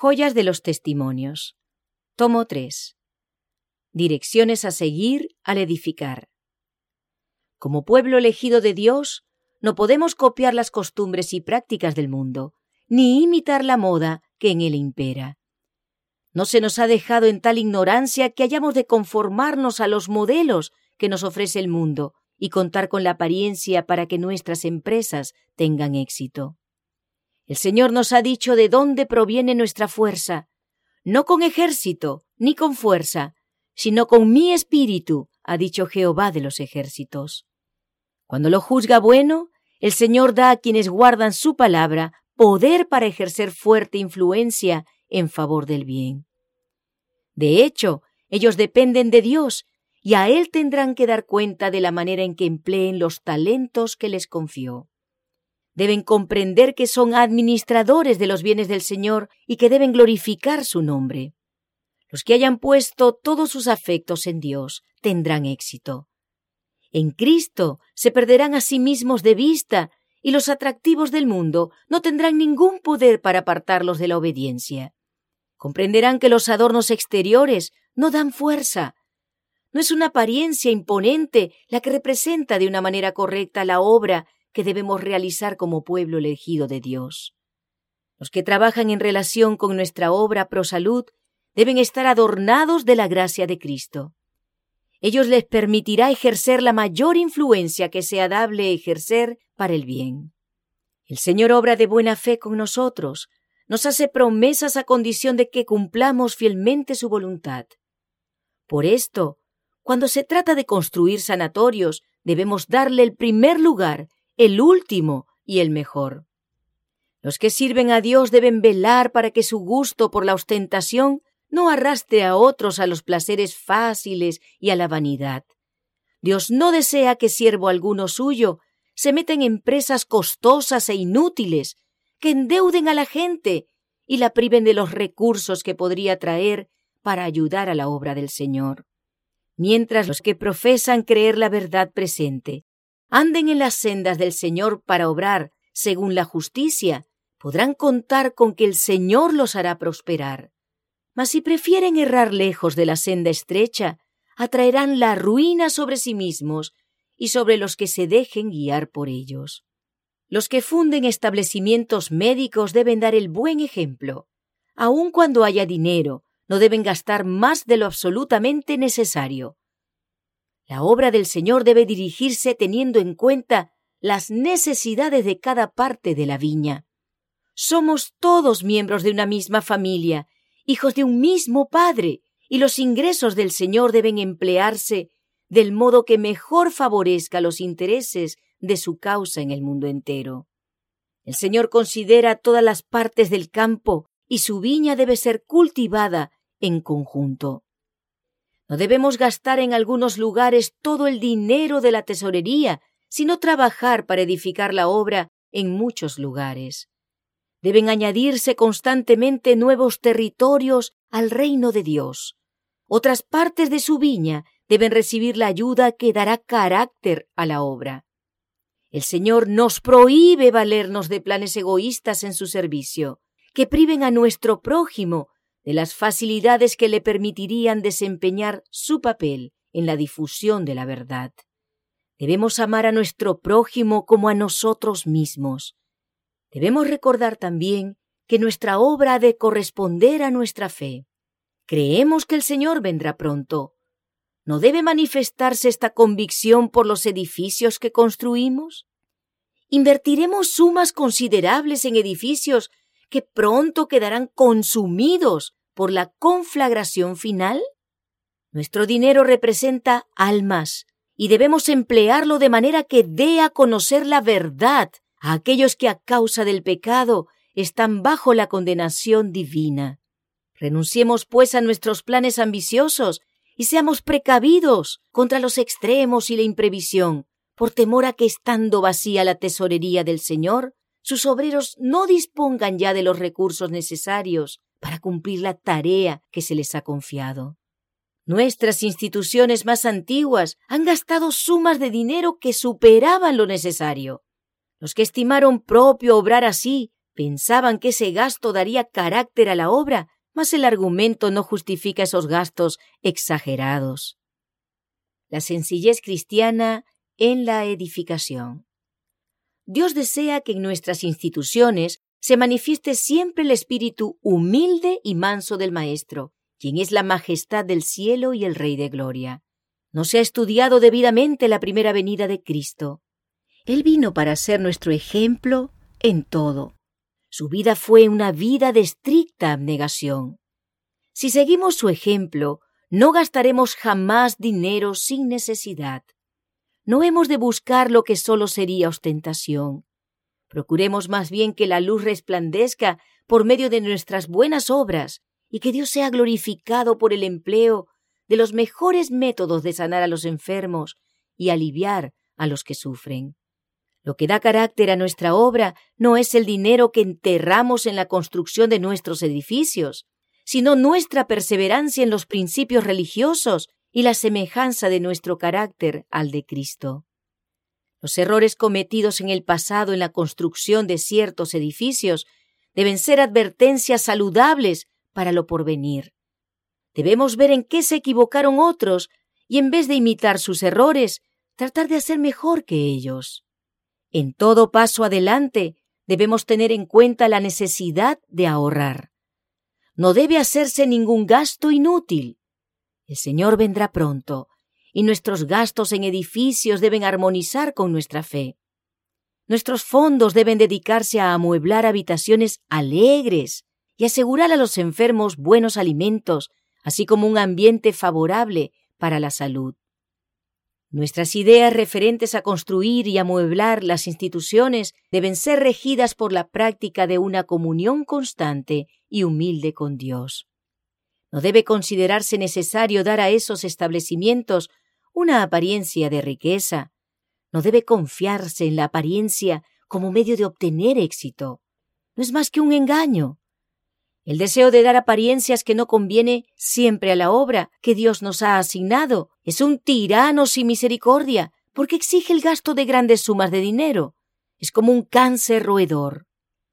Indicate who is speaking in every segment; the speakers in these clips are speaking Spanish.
Speaker 1: Joyas de los Testimonios. Tomo 3. Direcciones a seguir al edificar. Como pueblo elegido de Dios, no podemos copiar las costumbres y prácticas del mundo, ni imitar la moda que en él impera. No se nos ha dejado en tal ignorancia que hayamos de conformarnos a los modelos que nos ofrece el mundo y contar con la apariencia para que nuestras empresas tengan éxito. El Señor nos ha dicho de dónde proviene nuestra fuerza, no con ejército ni con fuerza, sino con mi espíritu, ha dicho Jehová de los ejércitos. Cuando lo juzga bueno, el Señor da a quienes guardan su palabra poder para ejercer fuerte influencia en favor del bien. De hecho, ellos dependen de Dios y a Él tendrán que dar cuenta de la manera en que empleen los talentos que les confió. Deben comprender que son administradores de los bienes del Señor y que deben glorificar su nombre. Los que hayan puesto todos sus afectos en Dios tendrán éxito. En Cristo se perderán a sí mismos de vista y los atractivos del mundo no tendrán ningún poder para apartarlos de la obediencia. Comprenderán que los adornos exteriores no dan fuerza. No es una apariencia imponente la que representa de una manera correcta la obra que debemos realizar como pueblo elegido de Dios. Los que trabajan en relación con nuestra obra pro salud deben estar adornados de la gracia de Cristo. Ellos les permitirá ejercer la mayor influencia que sea dable ejercer para el bien. El Señor obra de buena fe con nosotros, nos hace promesas a condición de que cumplamos fielmente su voluntad. Por esto, cuando se trata de construir sanatorios, debemos darle el primer lugar, el último y el mejor. Los que sirven a Dios deben velar para que su gusto por la ostentación no arrastre a otros a los placeres fáciles y a la vanidad. Dios no desea que siervo alguno suyo se meta en empresas costosas e inútiles que endeuden a la gente y la priven de los recursos que podría traer para ayudar a la obra del Señor. Mientras los que profesan creer la verdad presente anden en las sendas del Señor para obrar según la justicia, podrán contar con que el Señor los hará prosperar. Mas si prefieren errar lejos de la senda estrecha, atraerán la ruina sobre sí mismos y sobre los que se dejen guiar por ellos. Los que funden establecimientos médicos deben dar el buen ejemplo. Aun cuando haya dinero, no deben gastar más de lo absolutamente necesario. La obra del Señor debe dirigirse teniendo en cuenta las necesidades de cada parte de la viña. Somos todos miembros de una misma familia, hijos de un mismo Padre, y los ingresos del Señor deben emplearse del modo que mejor favorezca los intereses de su causa en el mundo entero. El Señor considera todas las partes del campo y su viña debe ser cultivada en conjunto. No debemos gastar en algunos lugares todo el dinero de la tesorería, sino trabajar para edificar la obra en muchos lugares. Deben añadirse constantemente nuevos territorios al reino de Dios. Otras partes de su viña deben recibir la ayuda que dará carácter a la obra. El Señor nos prohíbe valernos de planes egoístas en su servicio, que priven a nuestro prójimo de las facilidades que le permitirían desempeñar su papel en la difusión de la verdad. Debemos amar a nuestro prójimo como a nosotros mismos. Debemos recordar también que nuestra obra ha de corresponder a nuestra fe. Creemos que el Señor vendrá pronto. ¿No debe manifestarse esta convicción por los edificios que construimos? ¿Invertiremos sumas considerables en edificios que pronto quedarán consumidos por la conflagración final? Nuestro dinero representa almas y debemos emplearlo de manera que dé a conocer la verdad a aquellos que a causa del pecado están bajo la condenación divina. Renunciemos pues a nuestros planes ambiciosos y seamos precavidos contra los extremos y la imprevisión, por temor a que, estando vacía la tesorería del Señor, sus obreros no dispongan ya de los recursos necesarios para cumplir la tarea que se les ha confiado. Nuestras instituciones más antiguas han gastado sumas de dinero que superaban lo necesario. Los que estimaron propio obrar así Pensaban que ese gasto daría carácter a la obra, mas el argumento no justifica esos gastos exagerados. La sencillez cristiana en la edificación. Dios desea que en nuestras instituciones se manifieste siempre el espíritu humilde y manso del Maestro, quien es la majestad del cielo y el Rey de gloria. No se ha estudiado debidamente la primera venida de Cristo. Él vino para ser nuestro ejemplo en todo. Su vida fue una vida de estricta abnegación. Si seguimos su ejemplo, no gastaremos jamás dinero sin necesidad. No hemos de buscar lo que solo sería ostentación. Procuremos más bien que la luz resplandezca por medio de nuestras buenas obras y que Dios sea glorificado por el empleo de los mejores métodos de sanar a los enfermos y aliviar a los que sufren. Lo que da carácter a nuestra obra no es el dinero que enterramos en la construcción de nuestros edificios, sino nuestra perseverancia en los principios religiosos y la semejanza de nuestro carácter al de Cristo. Los errores cometidos en el pasado en la construcción de ciertos edificios deben ser advertencias saludables para lo porvenir. Debemos ver en qué se equivocaron otros y, en vez de imitar sus errores, tratar de hacer mejor que ellos. En todo paso adelante debemos tener en cuenta la necesidad de ahorrar. No debe hacerse ningún gasto inútil. El Señor vendrá pronto, y nuestros gastos en edificios deben armonizar con nuestra fe. Nuestros fondos deben dedicarse a amueblar habitaciones alegres y asegurar a los enfermos buenos alimentos, así como un ambiente favorable para la salud. Nuestras ideas referentes a construir y amueblar las instituciones deben ser regidas por la práctica de una comunión constante y humilde con Dios. No debe considerarse necesario dar a esos establecimientos una apariencia de riqueza. No debe confiarse en la apariencia como medio de obtener éxito. No es más que un engaño. El deseo de dar apariencias que no conviene siempre a la obra que Dios nos ha asignado es un tirano sin misericordia, porque exige el gasto de grandes sumas de dinero. Es como un cáncer roedor.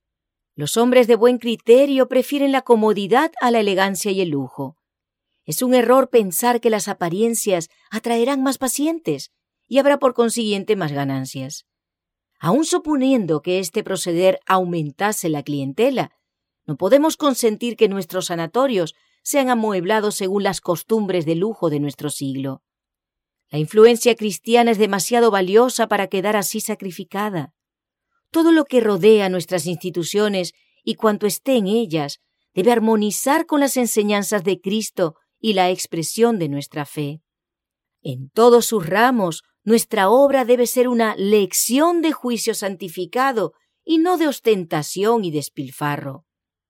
Speaker 1: Los hombres de buen criterio prefieren la comodidad a la elegancia y el lujo. Es un error pensar que las apariencias atraerán más pacientes y habrá por consiguiente más ganancias. Aun suponiendo que este proceder aumentase la clientela, no podemos consentir que nuestros sanatorios sean amueblados según las costumbres de lujo de nuestro siglo. La influencia cristiana es demasiado valiosa para quedar así sacrificada. Todo lo que rodea nuestras instituciones y cuanto esté en ellas debe armonizar con las enseñanzas de Cristo y la expresión de nuestra fe. En todos sus ramos, nuestra obra debe ser una lección de juicio santificado y no de ostentación y despilfarro.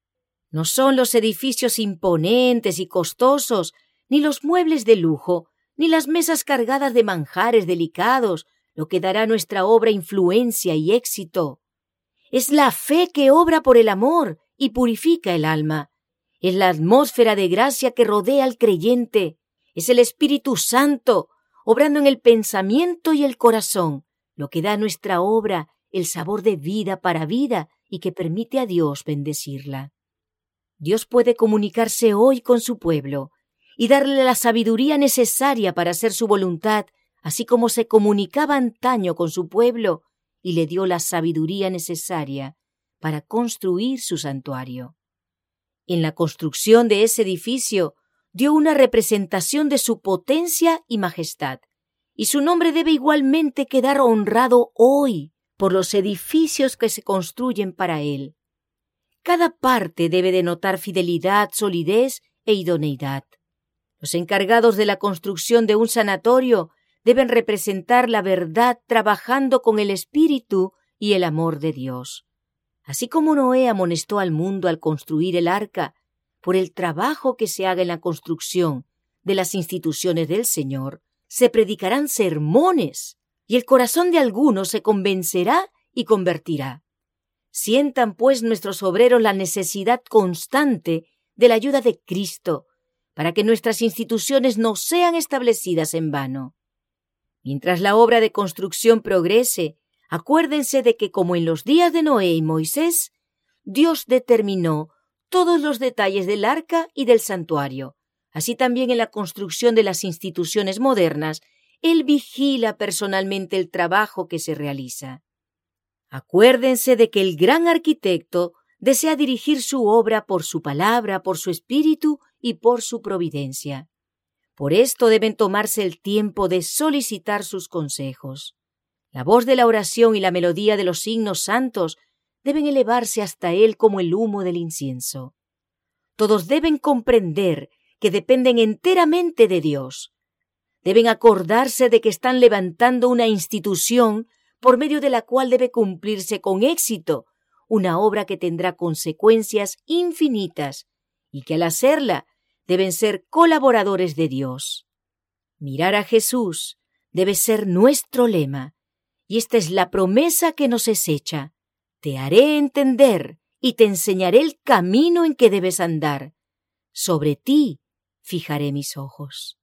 Speaker 1: No son los edificios imponentes y costosos, ni los muebles de lujo, ni las mesas cargadas de manjares delicados, lo que dará a nuestra obra influencia y éxito. Es la fe que obra por el amor y purifica el alma. Es la atmósfera de gracia que rodea al creyente. Es el Espíritu Santo, obrando en el pensamiento y el corazón, lo que da a nuestra obra el sabor de vida para vida y que permite a Dios bendecirla. Dios puede comunicarse hoy con su pueblo y darle la sabiduría necesaria para hacer su voluntad, así como se comunicaba antaño con su pueblo y le dio la sabiduría necesaria para construir su santuario. En la construcción de ese edificio dio una representación de su potencia y majestad, y su nombre debe igualmente quedar honrado hoy por los edificios que se construyen para él. Cada parte debe denotar fidelidad, solidez e idoneidad. Los encargados de la construcción de un sanatorio deben representar la verdad trabajando con el espíritu y el amor de Dios. Así como Noé amonestó al mundo al construir el arca, por el trabajo que se haga en la construcción de las instituciones del Señor, se predicarán sermones y el corazón de algunos se convencerá y convertirá. Sientan, pues, nuestros obreros la necesidad constante de la ayuda de Cristo para que nuestras instituciones no sean establecidas en vano. Mientras la obra de construcción progrese, acuérdense de que, como en los días de Noé y Moisés, Dios determinó todos los detalles del arca y del santuario. Así también en la construcción de las instituciones modernas, Él vigila personalmente el trabajo que se realiza. Acuérdense de que el gran arquitecto desea dirigir su obra por su palabra, por su espíritu y por su providencia. Por esto deben tomarse el tiempo de solicitar sus consejos. La voz de la oración y la melodía de los signos santos deben elevarse hasta Él como el humo del incienso. Todos deben comprender que dependen enteramente de Dios. Deben acordarse de que están levantando una institución por medio de la cual debe cumplirse con éxito una obra que tendrá consecuencias infinitas y que al hacerla deben ser colaboradores de Dios. Mirar a Jesús debe ser nuestro lema, y esta es la promesa que nos es hecha. Te haré entender y te enseñaré el camino en que debes andar. Sobre ti fijaré mis ojos.